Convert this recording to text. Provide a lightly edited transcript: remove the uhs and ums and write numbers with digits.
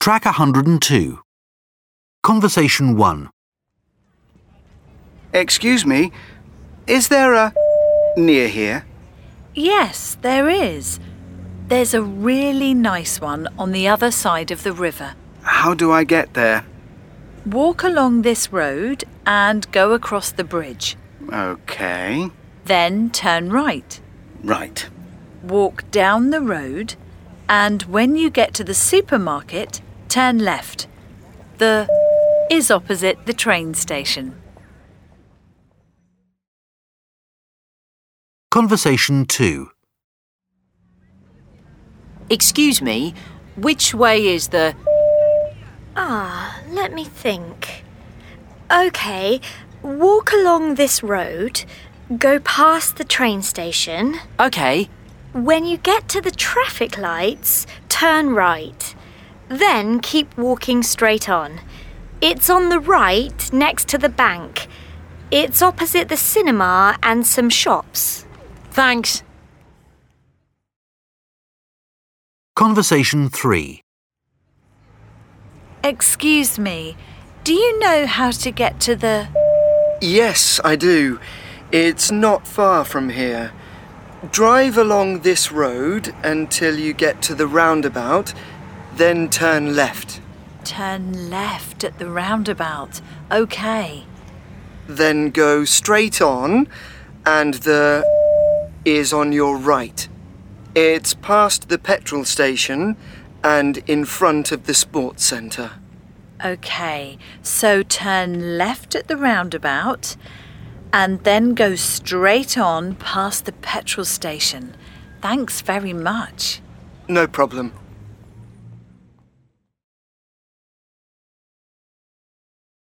Track 102. Conversation 1. Excuse me, is there a near here? Yes, there is. There's a really nice one on the other side of the river. How do I get there? Walk along this road and go across the bridge. Okay. Then turn right. Right. Walk down the road and when you get to the supermarket, turn left. The is opposite the train station. Conversation 2. Excuse me, which way is the... Let me think. OK, walk along this road, go past the train station. OK. When you get to the traffic lights, turn right. Then keep walking straight on. It's on the right next to the bank. It's opposite the cinema and some shops. Thanks. Conversation 3. Excuse me, do you know how to get to the... Yes, I do. It's not far from here. Drive along this road until you get to the roundabout, then turn left. Turn left at the roundabout. OK. Then go straight on, and the is on your right. It's past the petrol station and in front of the sports centre. OK, so turn left at the roundabout and then go straight on past the petrol station. Thanks very much. No problem.